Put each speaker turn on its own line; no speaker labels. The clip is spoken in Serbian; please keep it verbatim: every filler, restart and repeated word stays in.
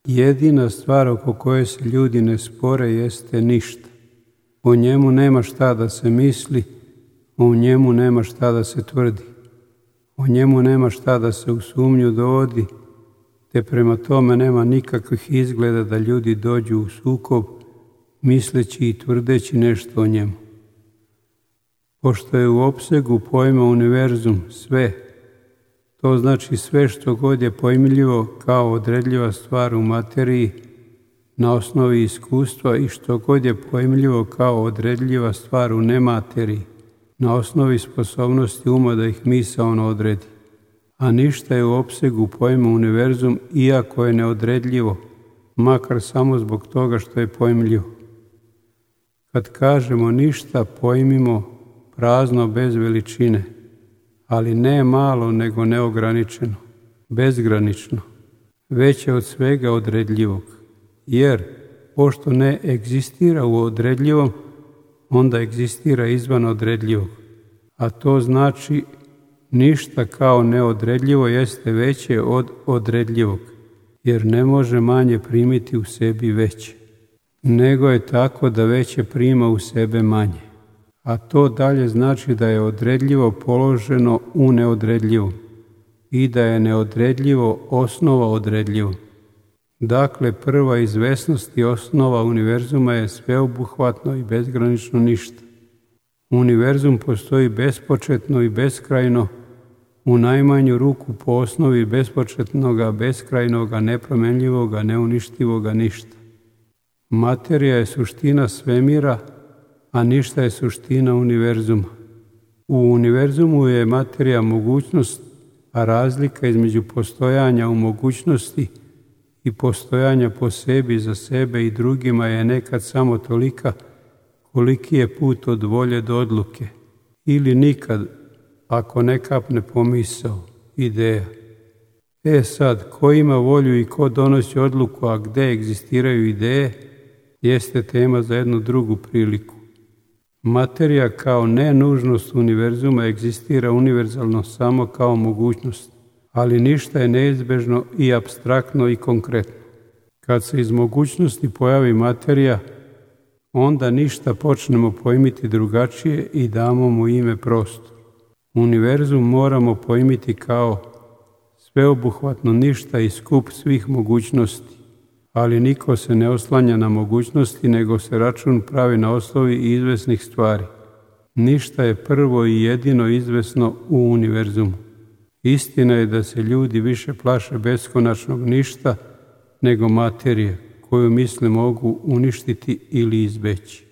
Jedina stvar oko koje se ljudi ne spore jeste ništa. O njemu nema šta da se misli, o njemu nema šta da se tvrdi. O njemu nema šta da se u sumnju dovodi, te prema tome nema nikakvih izgleda da ljudi dođu u sukob, misleći i tvrdeći nešto o njemu. Pošto je u opsegu pojma univerzum sve, to znači sve što god je pojmljivo kao odredljiva stvar u materiji na osnovi iskustva i što god je pojmljivo kao odredljiva stvar u nemateriji na osnovi sposobnosti uma da ih misaono odredi. A ništa je u opsegu pojma univerzum iako je neodredljivo, makar samo zbog toga što je pojmljivo. Kad kažemo ništa, pojmimo prazno bez veličine, ali ne malo nego neograničeno, bezgranično, veće od svega odredljivog. Jer, pošto ne egzistira u odredljivom, onda egzistira izvan odredljivog. A to znači ništa kao neodredljivo jeste veće od odredljivog, jer ne može manje primiti u sebi veće, nego je tako da veće prima u sebe manje. A to dalje znači da je odredljivo položeno u neodredljivom i da je neodredljivo osnova odredljivom. Dakle, prva izvesnost i osnova univerzuma je sveobuhvatno i bezgranično ništa. Univerzum postoji bespočetno i beskrajno, u najmanju ruku po osnovi bespočetnoga, beskrajnoga, nepromenljivoga, neuništivoga ništa. Materija je suština svemira, a ništa je suština univerzuma. U univerzumu je materija mogućnost, a razlika između postojanja u mogućnosti i postojanja po sebi, za sebe i drugima je nekad samo tolika koliki je put od volje do odluke, ili nikad, ako ne kapne pomisao, ideja. E sad, ko ima volju i ko donosi odluku, a gde egzistiraju ideje, jeste tema za jednu drugu priliku. Materija kao nenužnost univerzuma egzistira univerzalno samo kao mogućnost, ali ništa je neizbežno i apstraktno i konkretno. Kad se iz mogućnosti pojavi materija, onda ništa počnemo pojmiti drugačije i damo mu ime prostor. Univerzum moramo pojmiti kao sveobuhvatno ništa i skup svih mogućnosti, ali niko se ne oslanja na mogućnosti, nego se račun pravi na osnovi izvesnih stvari. Ništa je prvo i jedino izvesno u univerzumu. Istina je da se ljudi više plaše beskonačnog ništa nego materije, koju misle mogu uništiti ili izbeći.